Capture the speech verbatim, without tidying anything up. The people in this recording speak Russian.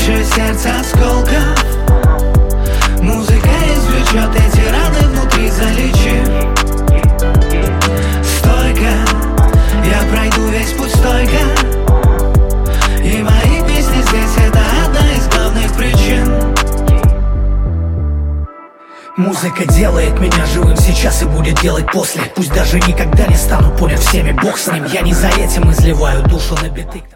больше сердца осколков. Музыка извлечет эти раны внутри, залечив. Стойко, я пройду весь путь стойко. И мои песни здесь — это одна из главных причин. Музыка делает меня живым сейчас и будет делать после. Пусть даже никогда не стану понят всеми, бог с ним. Я не за этим изливаю душу на биты.